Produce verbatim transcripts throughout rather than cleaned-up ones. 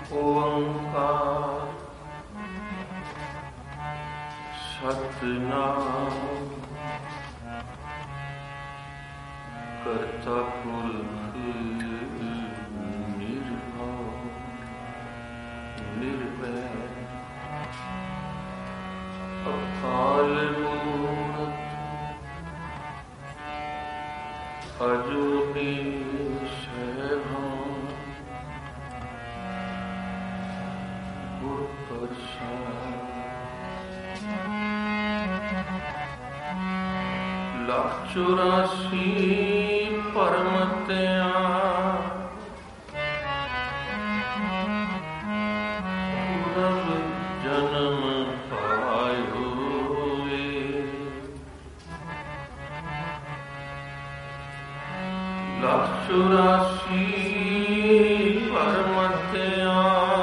ओंकार सतनाम करता पुरख निर्भय निर्वैर अकाल मूरत अजूनी सैभं गुर प्रसाद लाख चौरासी परमत्या पूरब जन्म पायो लाख चौरासी परमत्या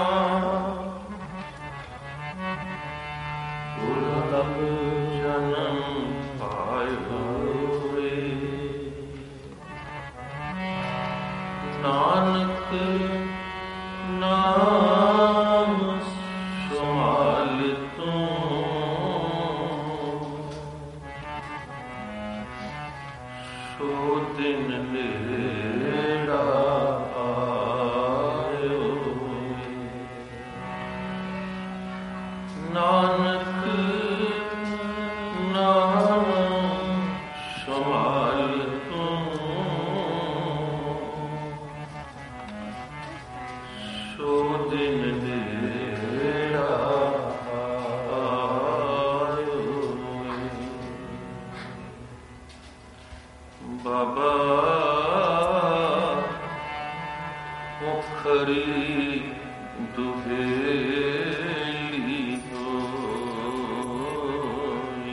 पूरब जन्म पायो नानक नाम सुमाल तू सो दिन नेड़ा आयो नानक नाम सुमाल तू सो दिन नेड़ा आयो बाबा मुखरी दुहेली होई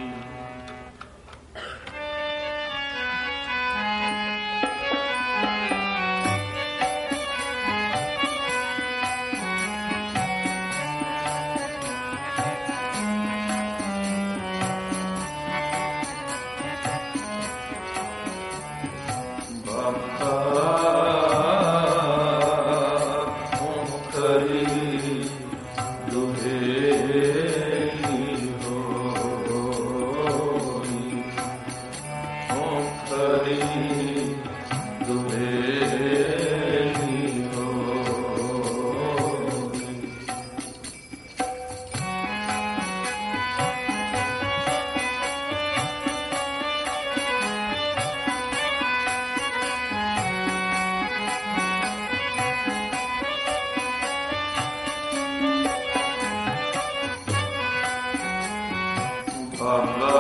बाबा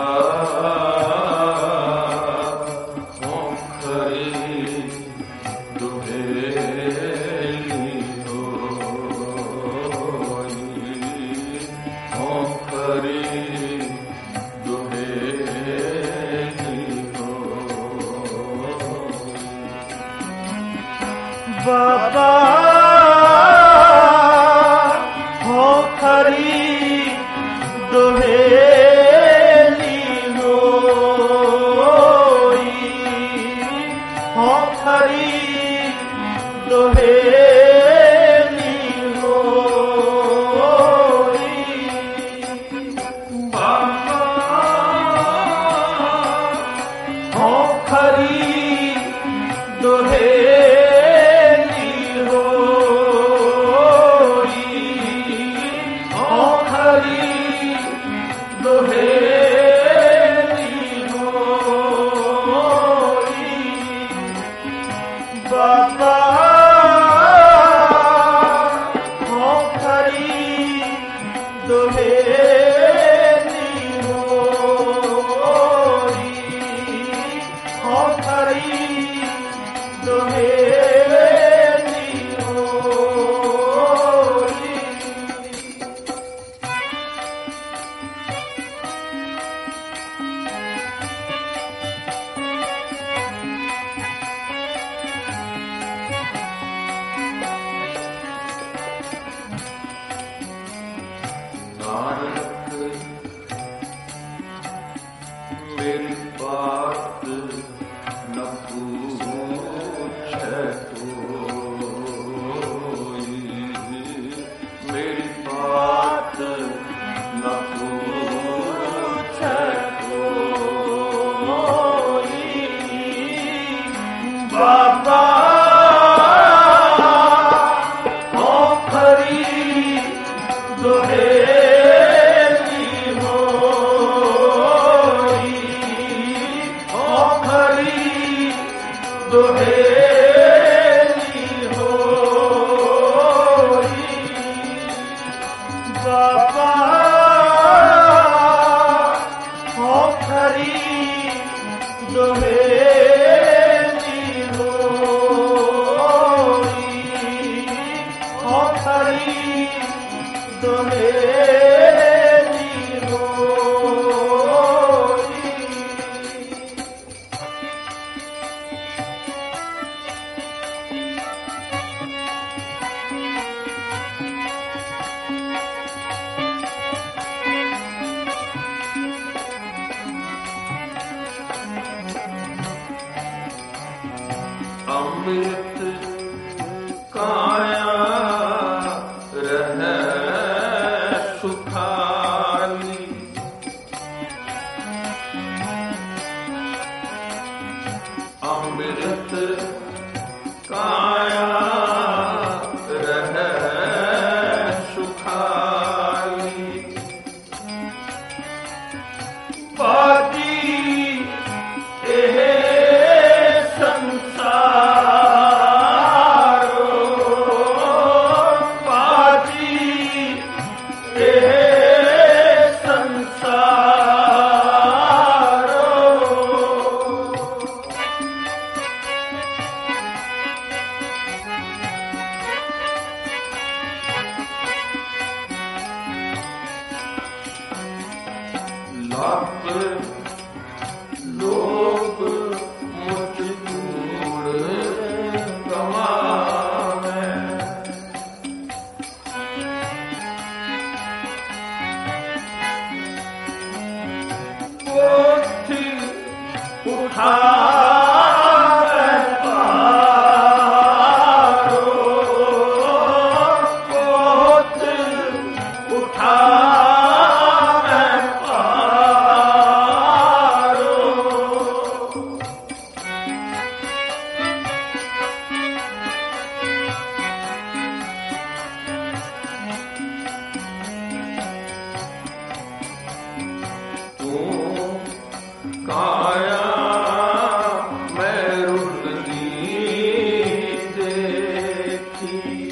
मुखरी दुहेली होई मुखरी दुहेली होई बाबा मुखरी दुहेली होई मुखरी दुहेली होई बाबा मुखरी दुहेली होई मुखरी दुहेली होई बाबा मुखरी दुहेली होई मुखरी दुहेली होई मेरी बात न पूछे कोई ਅੰਮ੍ਰਿਤ ਕਾਇਆ ਰਹਿ ਸੁਖਾਲੀ। ਅੰਮ੍ਰਿਤ ਕਾਇਆ ਰਹਿ ਸੁਖਾਲੀ। ਬਾਜੀ ਇਹ ਲੱਭ ਲੋਭ ਮੁਝ ਕੂੜ ਗਵਾਵੇ। ਪੋਥੀ ਉਠਾਵੇ ਪਾਰੋ, ਪੋਥੀ ਉਠਾਵੇ ਕਾਇਆ ਮੈਂ ਰੁੱਲਦੀ ਦੇਖੀ।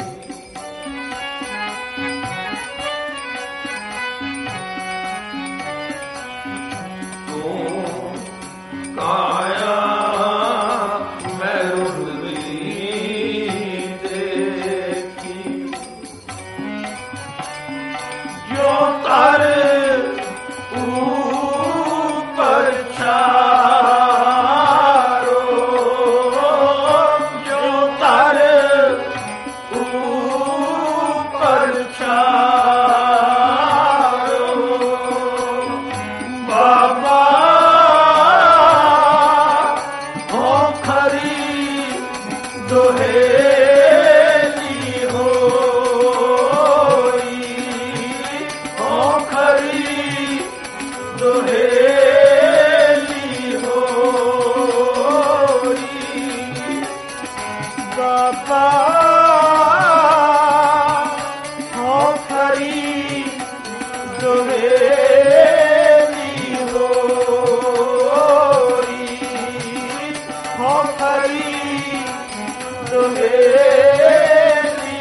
ਤੂੰ ਕਾਇਆ ਮੈਂ ਰੁੱਲਦੀ ਦੇਖੀ। ਜੋ ਤਰ ਦੁਹੇਲੀ ਹੋਈ, ਓ ਖਰੀ ਦੁਹੇਲੀ ਹੋਈ। ਬਾਬਾ ਓ ਖਰੀ ਦੁਹੇਲੀ ਹੋਈ, ਓ ਖਰੀ ਦੁਹੇਲੀ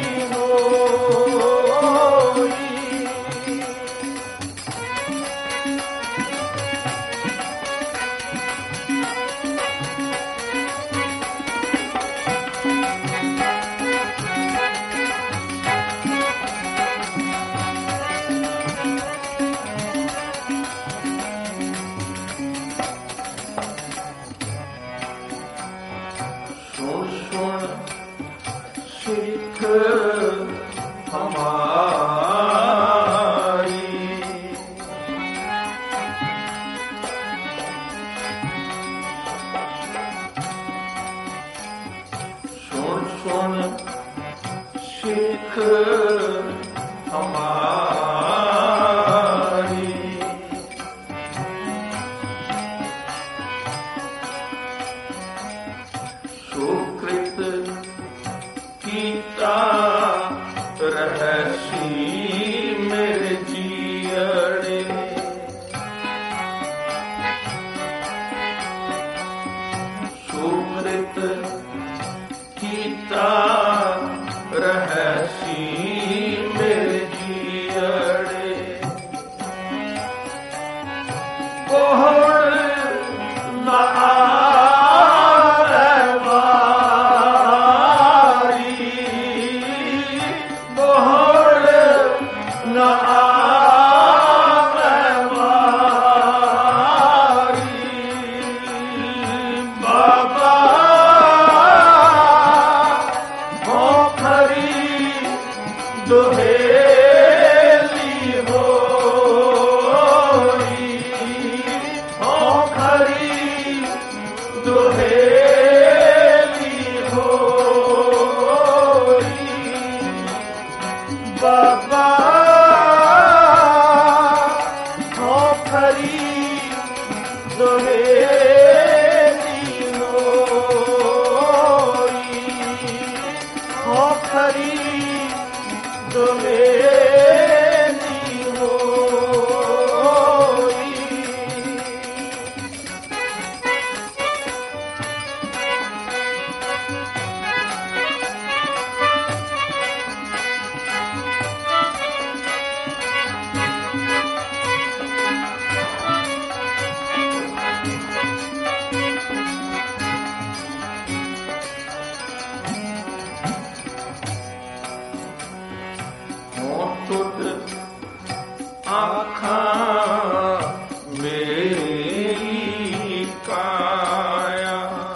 ਹੋਈ। ਸੁਣ ਸੁਣ ਸਿੱਖ ਹਮਾਰੀ, ਸੁਣ ਸੁਣ ਸਿੱਖ ਹਮਾਰੀ। ਸੁਕ੍ਰਿਤ ਕੀਤਾ ਰਹਿਸੀ ਮੇਰੇ ਜੀਅੜੇ। ਸੁਕ੍ਰਿਤ ਕੀਤਾ ਰਹਿਸੀ ਮੇਰੇ ਜੀਅੜੇ। ਕੋਹੜ ਨਾ ਨਾ दुहेली होई हो खरी दुहेली होई बाबा हो खरी दुहेली होई हो खरी दुहेली होई आँखां मेरी काया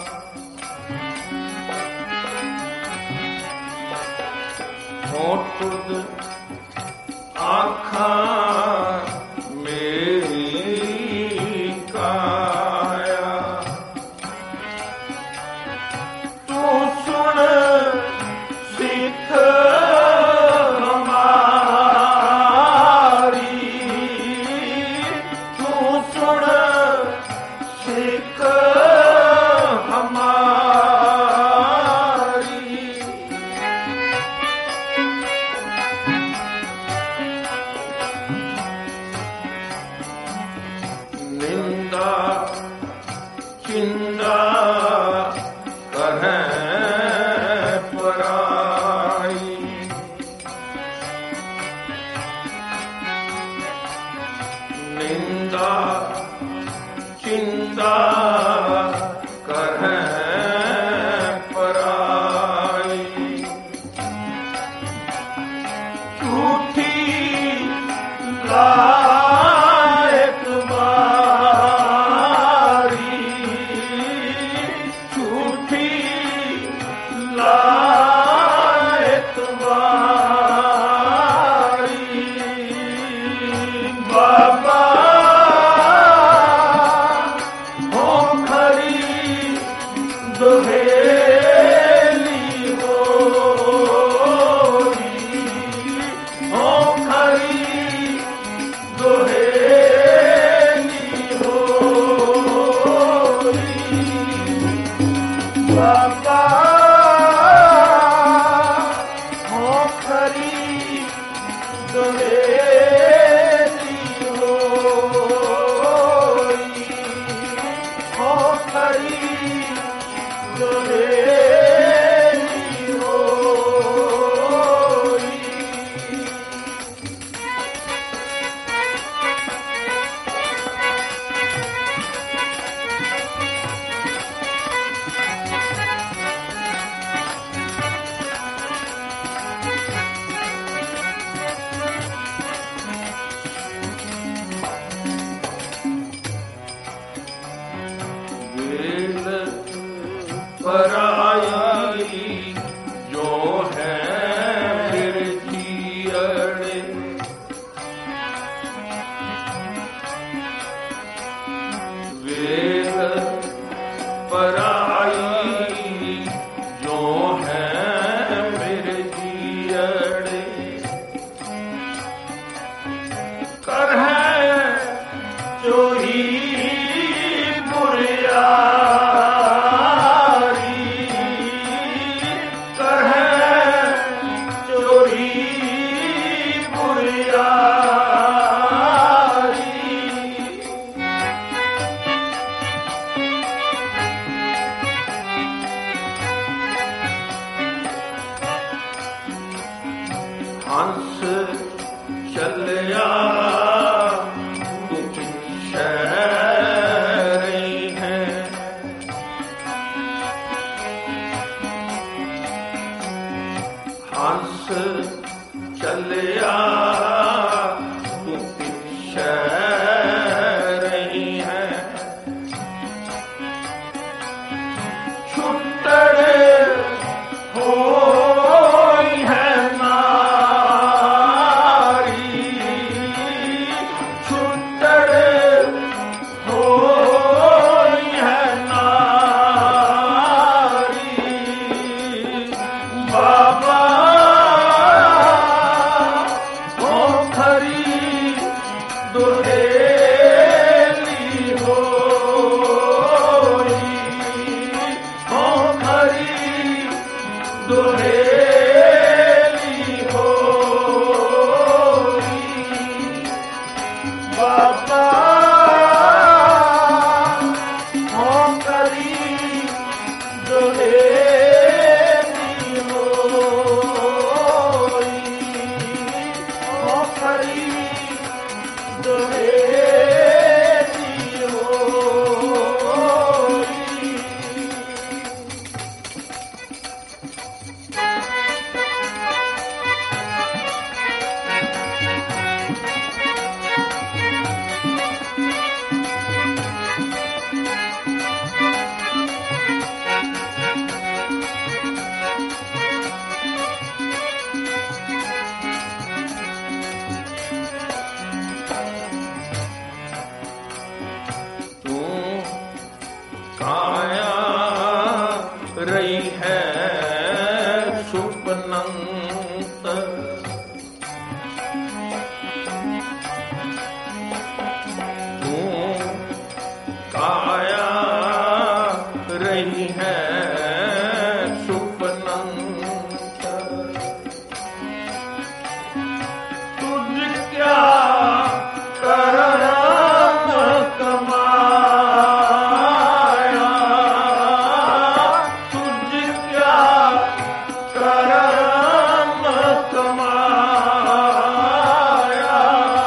हो तुद आँखां मेरी काया तू सुन सिख चिंदा कहें पराई निंदा चिंदा कहें पराई झूठी लायक लायक बारी बाबा हो खरी दुहेली होई हो खरी दुहेली होई बाबा दुहेली होई हो खरी दुहेली होई पराई जो है फिर जियड़े वेद पराई जो है फिर जियड़े कर है चोरी बुरिया हंस चलिया तू पीछे रही है हंस चलिया तू पीछे रही है छुट्टड़े हो है ना ਰਹੀ ਹੈ ਸੁਪਨੰਤ। ਤੂੰ ਕਾਇਆ ਰਹੀ ਹੈ ਸੁਪਨੰਤ। ਤੁਝ ਕਿਆ ਕਰਮ ਕਮਾਇਆ, ਤੁਝ ਕਿਆ ਕਰਮ ਕਮਾਇਆ।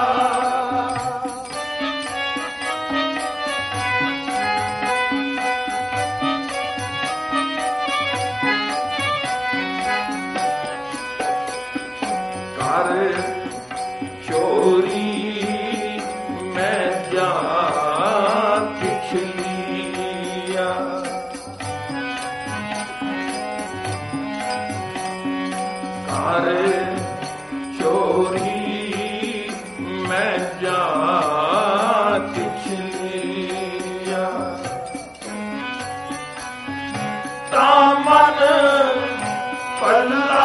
ਕਰ ਚੋਰੀ ਮੈਂ ਜਾ ਪਿਛਲੀਆ, ਕਰ ਚੋਰੀ ਮੈਂ ਜਾ ਪਿਛਲੀਆ। ਤਾਂ ਮਨ ਪੱਲਾ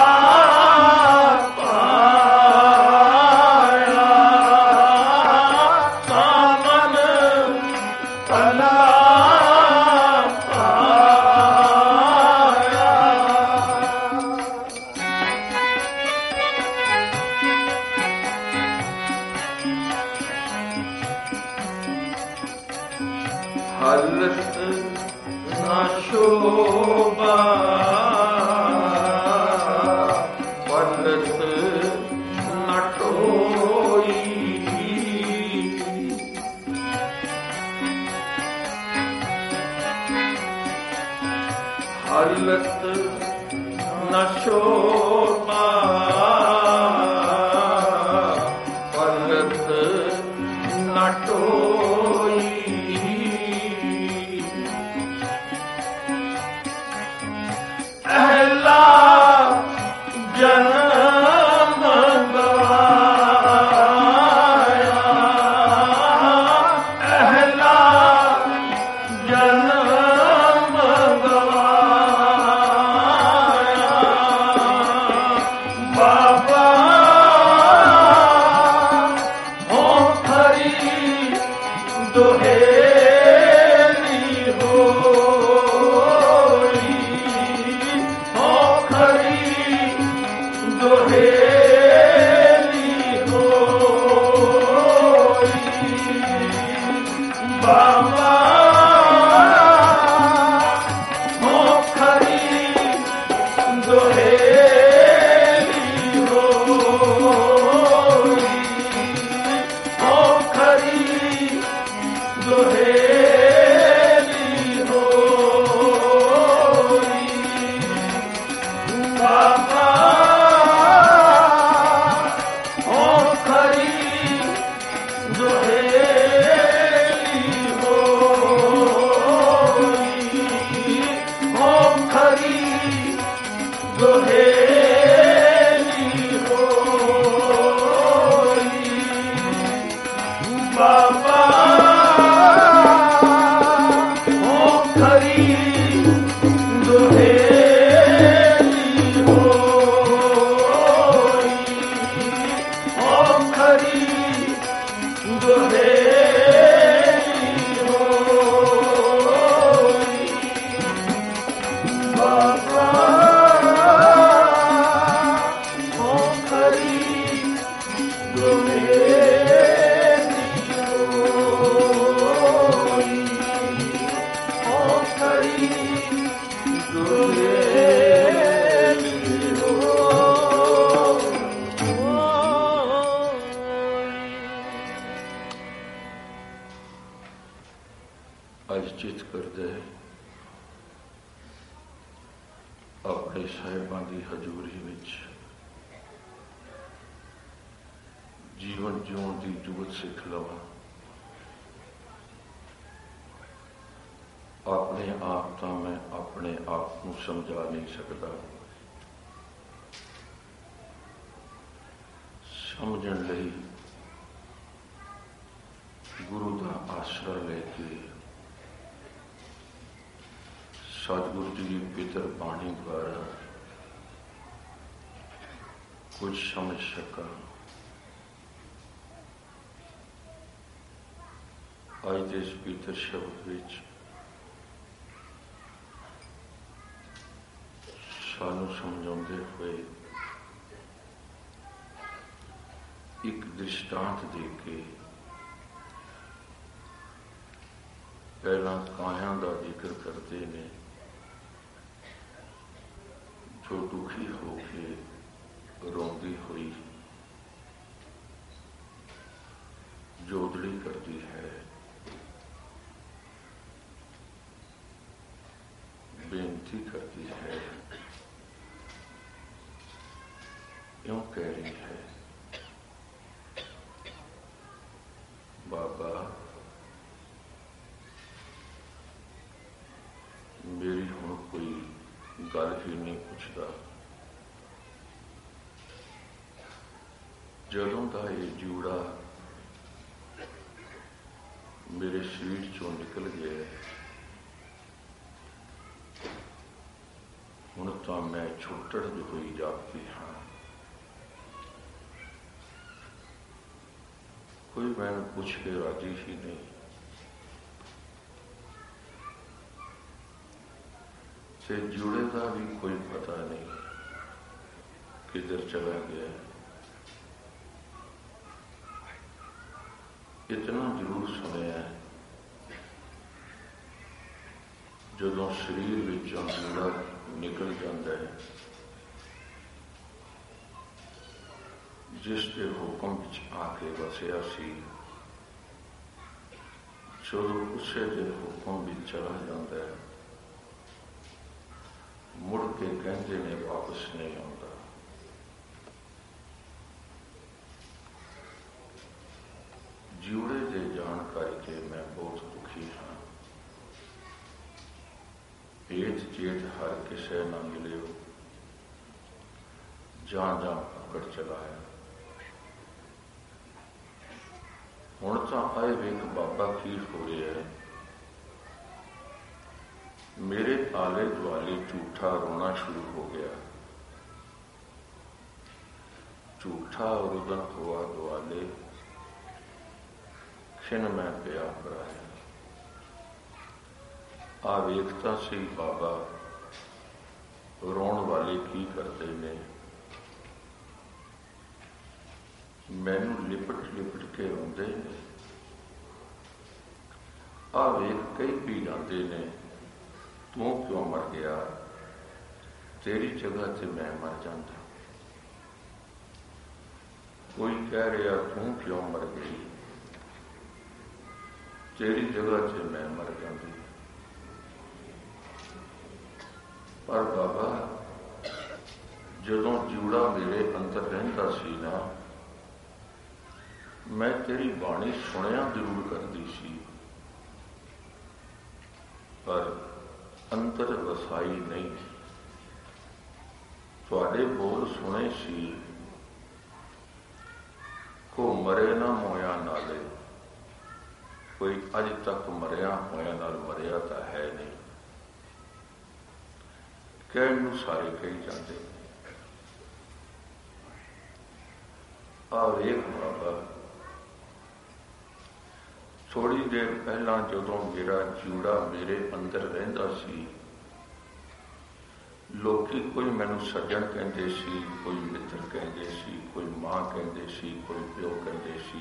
ਹਲਤ ਨਾ ਸ਼ੋਭਾ ਪਲਤ ਨਾ ਟੋਈ। ਹਲਤ ਨਾ ਸ਼ੋਭਾ ਪਲਤ ਨਾ ਟੋਈ। ਅਹਿਲਾ ਜਨਮ ਗਵਾਇਆ, ਅਹਿਲਾ ਜਨਮ ਗਵਾਇਆ। ਬਾਬਾ ਹੋ ਖਰੀ ਦੁਹੇਲੀ ਹੋਈ, ਹੋ ਖਰੀ ਦੁਹੇਲੀ ਹੋਈ। ਬਾਬਾ ਹੋ ਖਰੀ ਦੁਹੇਲੀ ਹੋਈ, ਹੋ ਖਰੀ ਦੁਹੇਲੀ ਹੋਈ। ਬਾਬਾ ਹੋ ਖਰੀ ਦੁਹੇਲੀ ਹੋਈ, ਹੋ ਖਰੀ ਦੁਹੇਲੀ ਹੋਈ। ਬਾਬਾ ਹੋ ਖਰੀ ਦੁਹੇਲੀ ਹੋਈ, ਹੋ ਖਰੀ ਦੁਹੇਲੀ ਹੋਈ। ਬਾਬਾ ਹੋ ਖਰੀ ਦੁਹੇਲੀ ਹੋਈ, ਹੋ ਖਰੀ ਦੁਹੇਲੀ ਹੋਈ। ਅੱਜ ਚਿੱਤ ਕਰਦੇ ਆਪਣੇ ਸਾਹਿਬਾਂ ਦੀ ਹਜ਼ੂਰੀ ਵਿੱਚ ਜੀਵਨ ਜਿਉਣ ਦੀ ਜੁਗਤ ਸਿੱਖ ਲਵਾਂ। ਆਪਣੇ ਆਪ ਤਾਂ ਮੈਂ ਆਪਣੇ ਆਪ ਨੂੰ ਸਮਝਾ ਨਹੀਂ ਸਕਦਾ, ਸਮਝਣ ਲਈ ਗੁਰੂ ਦਾ ਆਸਰਾ ਲੈ ਕੇ सतगुरु जी की पितर बाणी द्वारा कुछ समझ सका। अज के इस पितर शब्द विच सानू समझाते हुए एक दृष्टांत दे के पहला काया का जिक्र करते हैं जो दुखी होके रोंदी हुई जोदड़ी करती है, बेनती करती है, क्यों कह रही है, बाबा मेरी हुण कोई गल ही नहीं पुछदा। जदों दा ये जूड़ा मेरे शरीर चों निकल गया, हुण तां मैं छुट्टड़ हुई जापदी हाँ। कोई मैनू पुछ के राजी ही नहीं। से जूड़े का भी कोई पता नहीं किधर चला गया। इतना जरूर सुनिया जदों शरीर विचों जूड़ा निकल जाता है, जिस दे हुक्म विच आके वसिया सी, जदों उसे दे हुक्म विच चला जाता है, मुड़ के कहते ने वापस नहीं आता। जूड़े दे जानकारी के मैं बहुत दुखी हाँ। पेट जेठ हर किसे ना मिले हो, जान जान पकड़ चलाया। हुण तां आए वेख बाबा की हो रहा है, मेरे आले दुआले झूठा रोना शुरू हो गया। झूठा रुदन हुआ दुआले, खिन मैं पिया कराया। आ वेखता सी बाबा रोण वाले की करते ने, मैनू लिपट लिपट के रोंदे ने। आ वेख कई भी जाते ने, तू क्यों मर गया, तेरी जगह से मैं मर जाता। कोई कह रहा तू क्यों मर गई, तेरी जगह से मैं मर जाती। पर बाबा जदों जूड़ा मेरे अंदर रहिंदा सी ना, मैं तेरी बाणी सुनिया जरूर करती सी, पर अंतर वसाई नहीं। तुहाडे बोल सुने सी, को मरे ना मोया नाले, कोई अज तक मरिया होया नाल मरिया तो है नहीं। कहण नूं सारे कही जाते। आ वेख बाबा, थोड़ी देर पहला जदों मेरा जूड़ा मेरे अंदर रहिंदा सी, लोकी कोई मैनू सज्जन कहते सी, कोई मित्र कहते सी, कोई मां कहते सी, कोई प्यो कहते सी,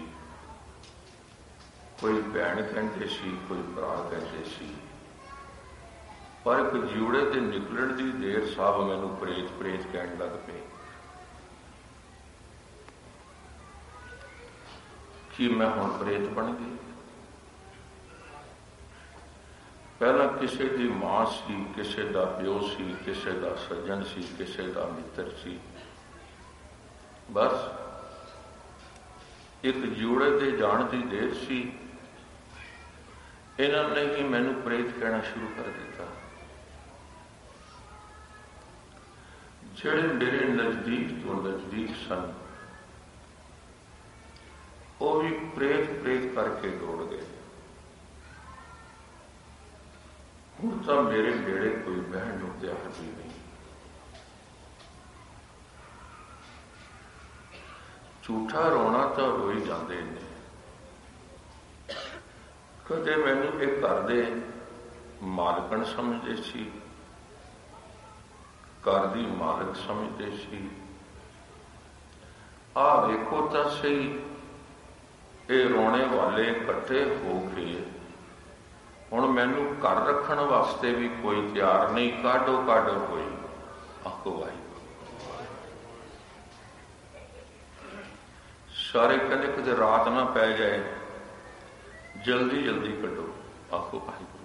कोई भैन कहते सी, कोई भरा कहते सी। पर एक जूड़े के निकलण की देर साहब मैनू प्रेत प्रेत कहन लग पे कि मैं हुण प्रेत बन गई। पहला किसी की मां सी, किसी का प्यो सी, किसी का सज्जन सी, किसी का मित्र सी। बस एक जूड़े के जाण की देर सी, इन्होंने ही मैनू प्रेत कहना शुरू कर दिता। जेड़े मेरे नजदीक तो नजदीक सन, वो भी प्रेत प्रेत करके दौड़ गए। ਹੁਣ ਤਾਂ ਮੇਰੇ ਨੇੜੇ ਕੋਈ ਬਹਿਣ ਨੂੰ ਤਿਆਰ ਵੀ ਨਹੀਂ। ਝੂਠਾ ਰੋਣਾ ਤਾਂ ਰੋਈ ਜਾਂਦੇ ਨੇ। ਕਦੇ ਮੈਨੂੰ ਇਹ ਘਰ ਦੇ ਮਾਲਕਣ ਸਮਝਦੇ ਸੀ, ਘਰ ਦੀ ਮਾਲਕ ਸਮਝਦੇ ਸੀ। ਆਹ ਵੇਖੋ ਤਾਂ ਸਹੀ, ਇਹ ਰੋਣੇ ਵਾਲੇ ਇਕੱਠੇ ਹੋ ਕੇ ਹੁਣ ਮੈਨੂੰ ਘਰ ਰੱਖਣ ਵਾਸਤੇ ਵੀ ਕੋਈ ਤਿਆਰ ਨਹੀਂ। ਕਾਢੋ ਕਾਢੋ ਕੋਈ ਆਖੋ ਵਾਹਿਗੁਰੂ। ਸਾਰੇ ਕਹਿੰਦੇ ਕਿਤੇ ਰਾਤ ਨਾ ਪੈ ਜਾਏ, ਜਲਦੀ ਜਲਦੀ ਕੱਢੋ ਆਖੋ ਵਾਹਿਗੁਰੂ।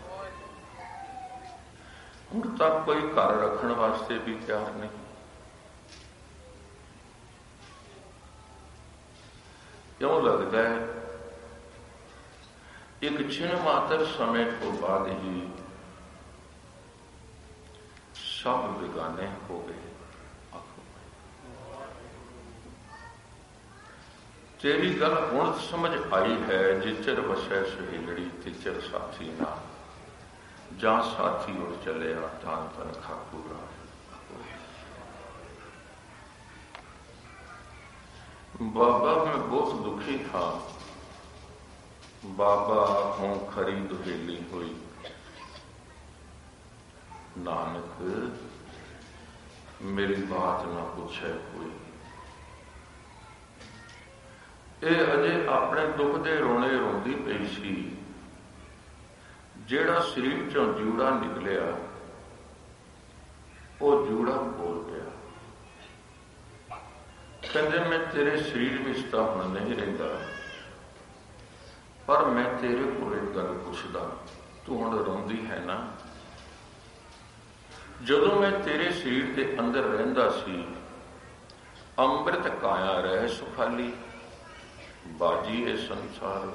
ਹੁਣ ਤੱਕ ਕੋਈ ਘਰ ਰੱਖਣ ਵਾਸਤੇ ਵੀ ਤਿਆਰ ਨਹੀਂ। ਕਿਉਂ ਲੱਗਦਾ ਹੈ ਇੱਕ ਛਿਣ ਮਾਤਰ ਸਮੇਂ ਤੋਂ ਬਾਅਦ ਹੀ ਸਭ ਬੇਗਾਨੇ ਹੋ ਗਏ। ਤੇਰੀ ਗੱਲ ਹੁਣ ਸਮਝ ਆਈ ਹੈ, ਜਿਚਰ ਵਸੈ ਸੁਹੇਲੜੀ ਤਿਚਰ ਸਾਥੀ ਨਾ, ਜਾਂ ਸਾਥੀ ਉੜ ਚੱਲਿਆ ਧਨ ਧਨ ਖਾਕੂਰਾ। बाबा मैं बहुत दुखी था, बाबा हों खरी दुहेली हुई, नानक मेरी बात ना पूछे कोई। ये अजे अपने दुख दे रोने रोंदी पई सी। जेड़ा शरीर चों जूड़ा निकलिया वो जूड़ा बोल गया। कहते मैं तेरे शरीर में तो हुण नहीं रहिंदा, पर मैं तेरे को एक गल पुछदा, तू हुण रोंदी है ना? जदों मैं तेरे शरीर के अंदर रहिंदा सी, अमृत काया रह सुखाली, बाजी है संसार।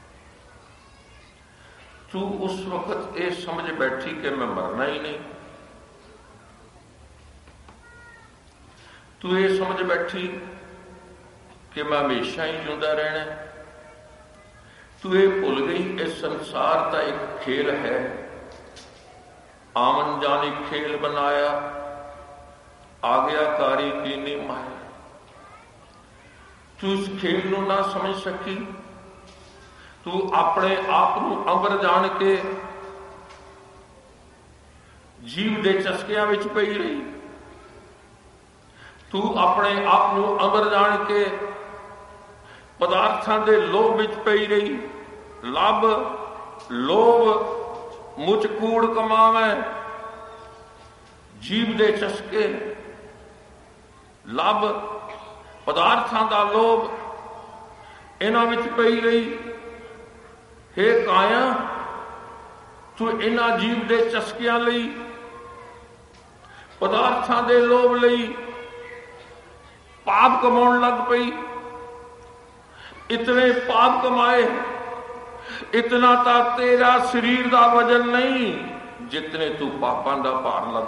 तू उस वक्त ये समझ बैठी कि मैं मरना ही नहीं। तू ये समझ बैठी कि मैं हमेशा ही जिंदा रहना। तू ये भुल गई इस संसार का एक खेल है, आमन जानी खेल बनाया, आज्ञाकारी की नी माया। तू इस खेल नूं ना समझ सकी। तू अपने आप नूं अंबर जान के जीव दे चस्कियां विच पई रही। तू अपने आप नूं अंबर जान के पदार्थां दे लोभ विच पई रही। लभ लोभ मुझ कूड़ कमावे, जीव दे चस्के, लभ पदार्थां दा लोभ, इन्हां विच पई रही। हे काया, तू इन्हां जीव दे चस्कियां लई, पदार्थां दे लोभ लई पाप कमाउण लग पई। इतने पाप कमाए, इतना ता तेरा शरीर दा वजन नहीं जितने तू पापां दा भार लद